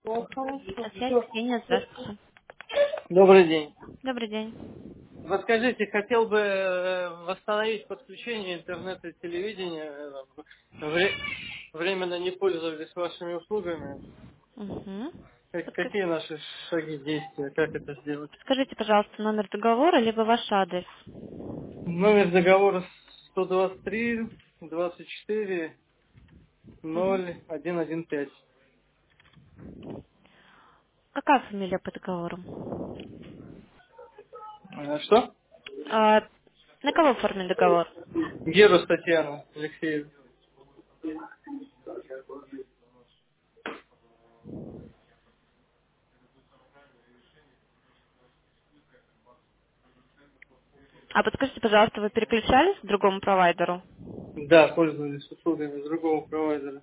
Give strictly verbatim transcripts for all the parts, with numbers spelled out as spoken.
Связь Ксения, здравствуйте. Добрый день. Добрый день. Подскажите, хотел бы э, восстановить подключение интернета и телевидения. Э, вре- Временно не пользовались вашими услугами. Угу. Как- Подскажите, какие наши шаги действия? Как это сделать? подскажите, пожалуйста, номер договора, либо ваш адрес. Номер договора сто двадцать три двадцать четыре Мгм. ноль один один пять. Какая фамилия по договору? Э, Что? А, на кого оформлен договор? Герус Татьяна Алексеевна. А подскажите, пожалуйста, вы переключались к другому провайдеру? Да, пользовались услугами другого провайдера.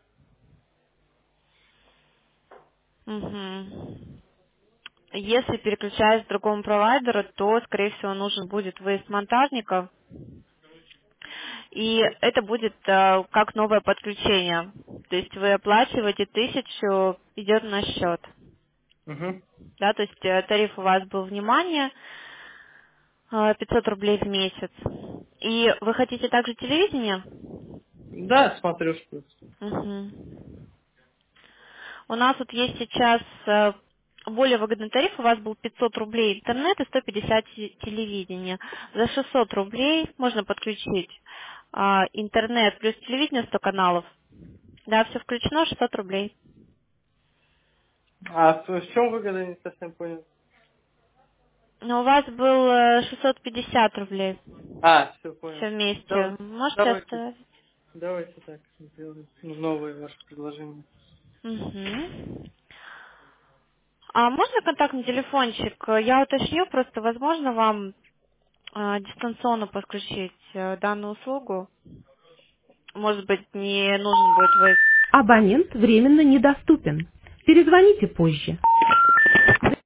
Угу. Если переключаясь к другому провайдеру, то, скорее всего, нужен будет выезд монтажника, и это будет э, как новое подключение. То есть вы оплачиваете тысячу, идет на счет. Угу. Да, то есть э, тариф у вас был, внимание, э, пятьсот рублей в месяц. И вы хотите также телевидение? Да, смотрю, что. Мгм. У нас вот есть сейчас э, более выгодный тариф, у вас был пятьсот рублей интернет и сто пятьдесят те- телевидение. За шестьсот рублей можно подключить а, интернет плюс телевидение сто каналов. Да, все включено, шестьсот рублей. А в в чем выгода, не совсем понял. Но у вас был э, шестьсот пятьдесят рублей. А, все понял. Все вместе. Да, Можете давайте, оставить? давайте так сделаем. Ну, новые ваши предложения. Мгм. А можно контактный телефончик? Я уточню, просто возможно вам а, дистанционно подключить э, данную услугу. Может быть, не нужен будет выезд. Абонент временно недоступен. Перезвоните позже.